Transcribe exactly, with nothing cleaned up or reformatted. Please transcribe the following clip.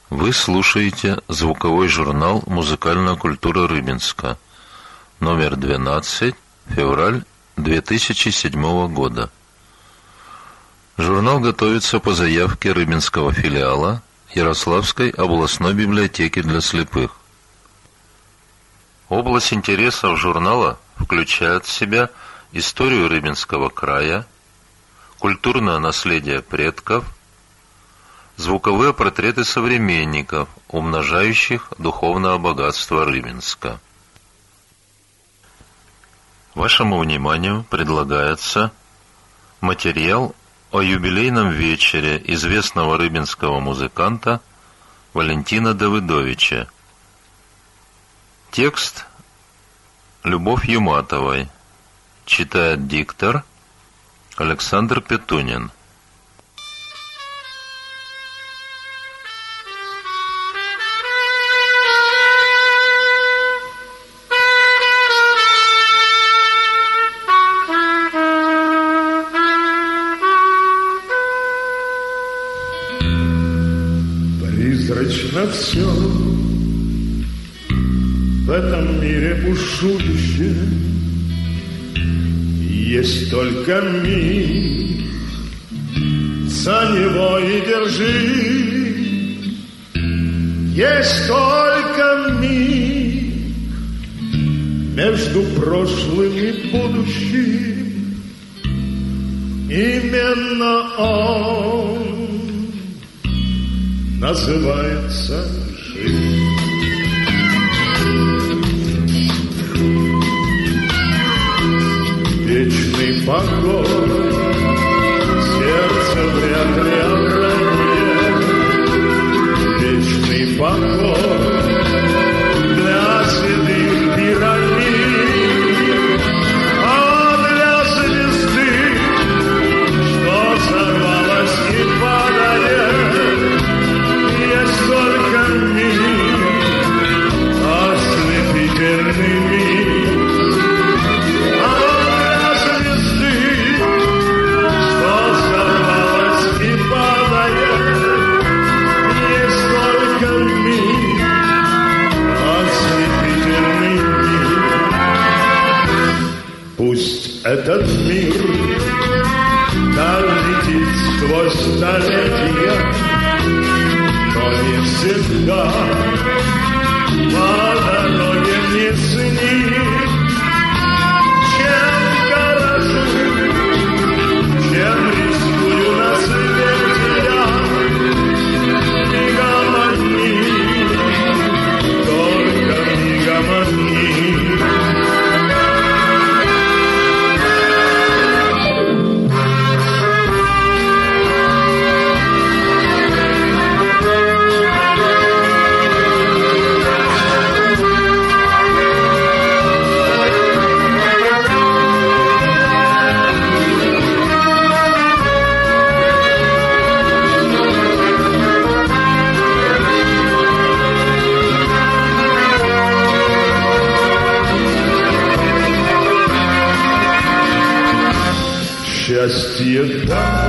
Вы слушаете звуковой журнал «Музыкальная культура Рыбинска», номер двенадцать, февраль две тысячи седьмого года. Журнал готовится по заявке Рыбинского филиала Ярославской областной библиотеки для слепых. Область интересов журнала включает в себя историю Рыбинского края, культурное наследие предков, звуковые портреты современников, умножающих духовное богатство Рыбинска. Вашему вниманию предлагается материал о юбилейном вечере известного рыбинского музыканта Валентина Давыдовича. Текст Любовь Юматовой. Читает диктор Александр Петунин. Призрачно все в этом мире бушующе, есть только миг, за него и держи. Есть только миг между прошлым и будущим, именно он называется жизнь. Вечный покой сердце вряд ли обрадует. Вечный покой для седых пирамид, а для звезды, что сорвалась и падает, есть только миг, ослепительный миг. Этот мир долетит сквозь столетия, но не всегда по дороге несни. Чем дорожу, чем рискую на свете я, мигом одни, только мигом одни. Счастье да,